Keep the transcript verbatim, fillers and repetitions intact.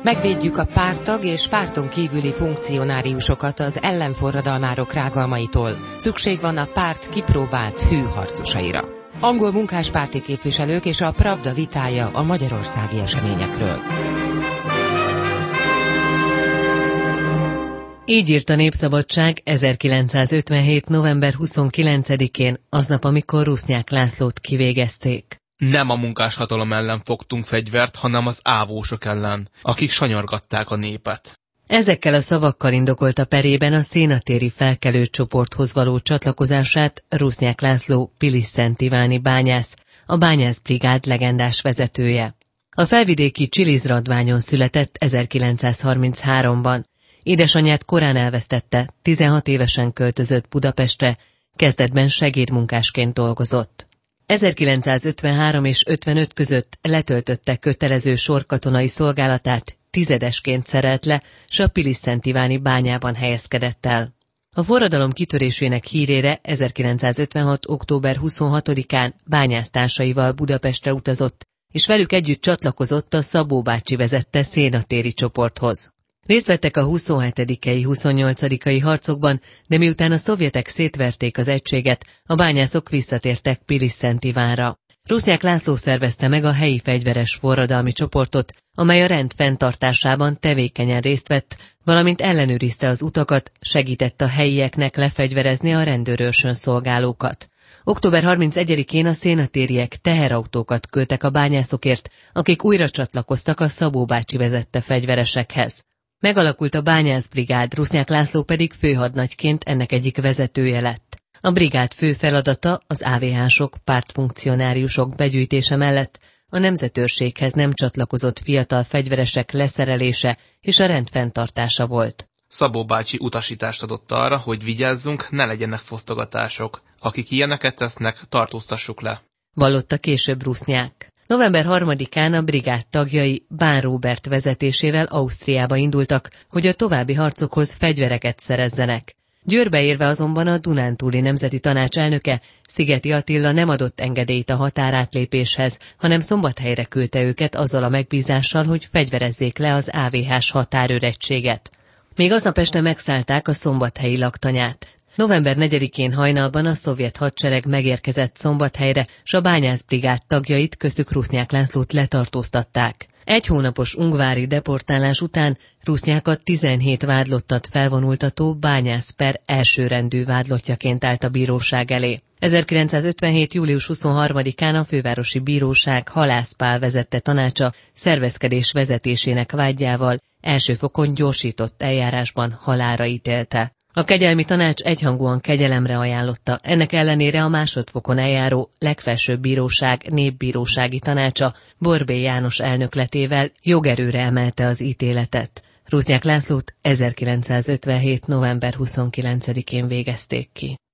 Megvédjük a párttag és párton kívüli funkcionáriusokat az ellenforradalmárok rágalmaitól. Szükség van a párt kipróbált hű harcosaira. Angol munkáspárti képviselők és a Pravda vitája a magyarországi eseményekről. Így írt a Népszabadság ezerkilencszázötvenhét. november huszonkilencedikén, aznap, amikor Rusnyák Lászlót kivégezték. Nem a munkáshatalom ellen fogtunk fegyvert, hanem az ávósok ellen, akik sanyargatták a népet. Ezekkel a szavakkal indokolta perében a szénatéri felkelő csoporthoz való csatlakozását Rusnyák László pilis-szent-iváni bányász, a bányászbrigád legendás vezetője. A felvidéki Csilizradványon született ezerkilencszázharmincháromban. Édesanyját korán elvesztette, tizenhat évesen költözött Budapestre, kezdetben segédmunkásként dolgozott. ezerkilencszázötvenhárom és ötvenöt között letöltötte kötelező sorkatonai szolgálatát, tizedesként szerelt le, s a pilis-szent-iváni bányában helyezkedett el. A forradalom kitörésének hírére ezerkilencszázötvenhat. október huszonhatodikán bányásztársaival Budapestre utazott, és velük együtt csatlakozott a Szabó bácsi vezette szénatéri csoporthoz. Részt vettek a huszonhetedikei huszonnyolcadikai harcokban, de miután a szovjetek szétverték az egységet, a bányászok visszatértek Pilis-Szent-Ivánra. Rusnyák László szervezte meg a helyi fegyveres forradalmi csoportot, amely a rend fenntartásában tevékenyen részt vett, valamint ellenőrizte az utakat, segített a helyieknek lefegyverezni a rendőrőrsön szolgálókat. október harmincegyedikén a szénatériek teherautókat küldtek a bányászokért, akik újra csatlakoztak a Szabó bácsi vezette fegyveresekhez. Megalakult a bányászbrigád, Rusnyák László pedig főhadnagyként ennek egyik vezetője lett. A brigád fő feladata az á vé há-sok, pártfunkcionáriusok begyűjtése mellett a nemzetőrséghez nem csatlakozott fiatal fegyveresek leszerelése és a rendfenntartása volt. Szabó bácsi utasítást adott arra, hogy vigyázzunk, ne legyenek fosztogatások. Akik ilyeneket tesznek, tartóztassuk le. Vallotta később Rusnyák. november harmadikán a brigád tagjai Bán Róbert vezetésével Ausztriába indultak, hogy a további harcokhoz fegyvereket szerezzenek. Győrbe érve azonban a Dunántúli Nemzeti Tanács elnöke, Szigeti Attila nem adott engedélyt a határátlépéshez, hanem Szombathelyre küldte őket azzal a megbízással, hogy fegyverezzék le az á vé há-s határőregységet. Még aznap este megszállták a szombathelyi laktanyát. november negyedikén hajnalban a szovjet hadsereg megérkezett Szombathelyre, s a bányászbrigád tagjait, köztük Rusnyák Lászlót letartóztatták. Egy hónapos ungvári deportálás után Rusnyákat tizenhét vádlottat felvonultató bányászper elsőrendű vádlottjaként állt a bíróság elé. ezerkilencszázötvenhét. július huszonharmadikán a fővárosi bíróság Halász Pál vezette tanácsa szervezkedés vezetésének vágyával első fokon gyorsított eljárásban halálra ítélte. A kegyelmi tanács egyhangúan kegyelemre ajánlotta, ennek ellenére a másodfokon eljáró legfelsőbb bíróság népbírósági tanácsa Borbély János elnökletével jogerőre emelte az ítéletet. Rusnyák Lászlót ezerkilencszázötvenhét. november huszonkilencedikén végezték ki.